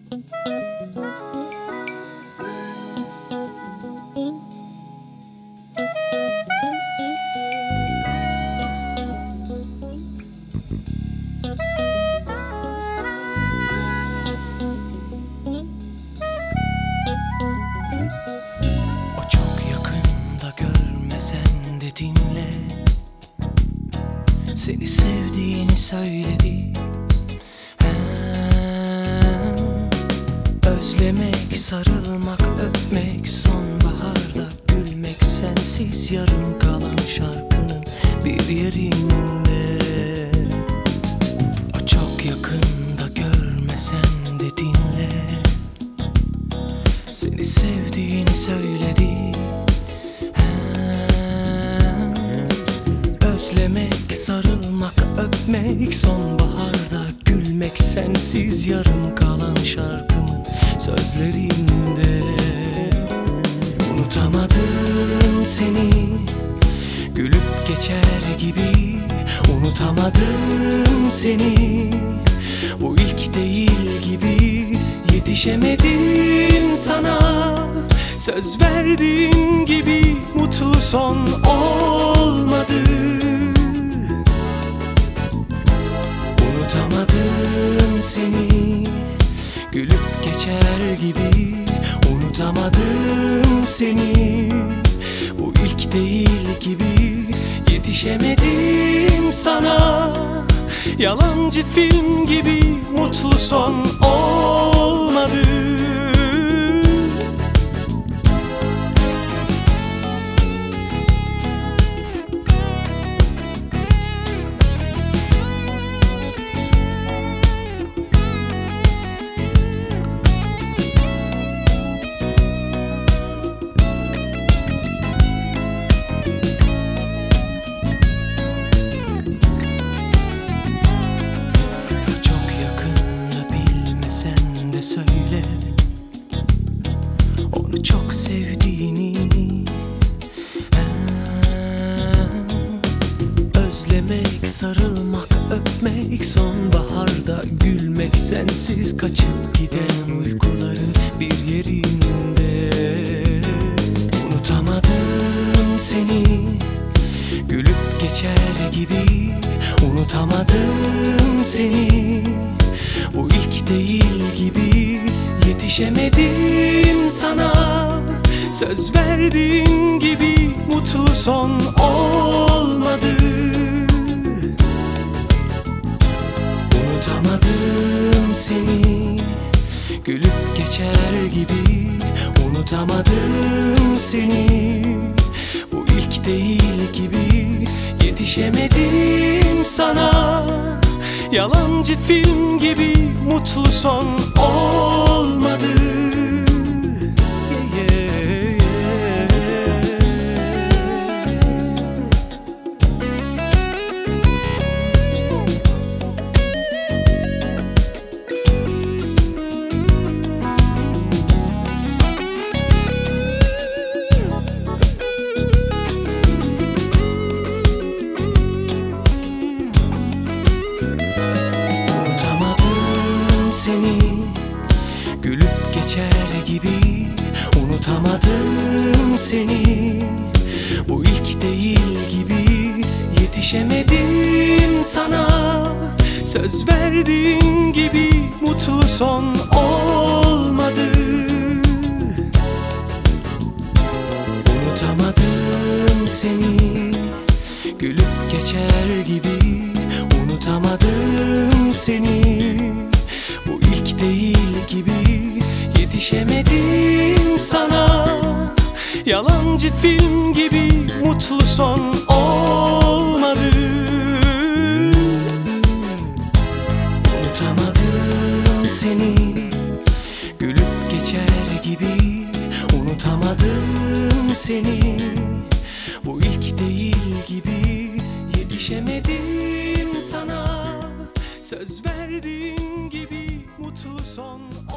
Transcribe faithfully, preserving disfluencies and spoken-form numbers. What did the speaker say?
O çok yakında, görmesen de dinle. Seni sevdiğini söyledi. Özlemek, sarılmak, öpmek, sonbaharda gülmek, sensiz yarım kalan şarkının bir yerinde. O çok yakında, görmesen de dinle. Seni sevdiğini söyledi. Özlemek, sarılmak, öpmek, sonbaharda gülmek, sensiz yarım kalan şarkımın sözlerinde. Unutamadım seni, gülüp geçer gibi. Unutamadım seni, bu ilk değil gibi. Yetişemedim sana, söz verdiğim gibi. Mutlu son olmadı. Unutamadım seni, gülüp geçer gibi. Unutamadım seni, bu ilk değil gibi. Yetişemedim sana, yalancı film gibi. Mutlu son olmadı. Söyle onu çok sevdiğini. Ha, özlemek, sarılmak, öpmek, sonbaharda gülmek, sensiz kaçıp giden uykuların bir yerinde. Unutamadım seni, gülüp geçer gibi. Unutamadım seni, bu ilk değil gibi. Yetişemedim sana, söz verdiğim gibi. Mutlu son olmadı. Unutamadım seni, gülüp geçer gibi. Unutamadım seni, bu ilk değil gibi. Yetişemedim sana, yalancı film gibi. Mutlu son olmadı. Yeah, yeah, yeah. Seni gülüp geçer gibi. Unutamadım seni, bu ilk değil gibi. Yetişemedim sana, söz verdiğim gibi. Mutlu son olmadı. Unutamadım seni, gülüp geçer gibi. Unutamadım seni, bu ilk değil gibi. Yetişemedim sana, yalancı film gibi. Mutlu son olmadı. Unutamadım seni, gülüp geçer gibi. Unutamadım seni, bu ilk değil gibi. Yetişemedim sana, söz verdiğim gibi. Mutlu son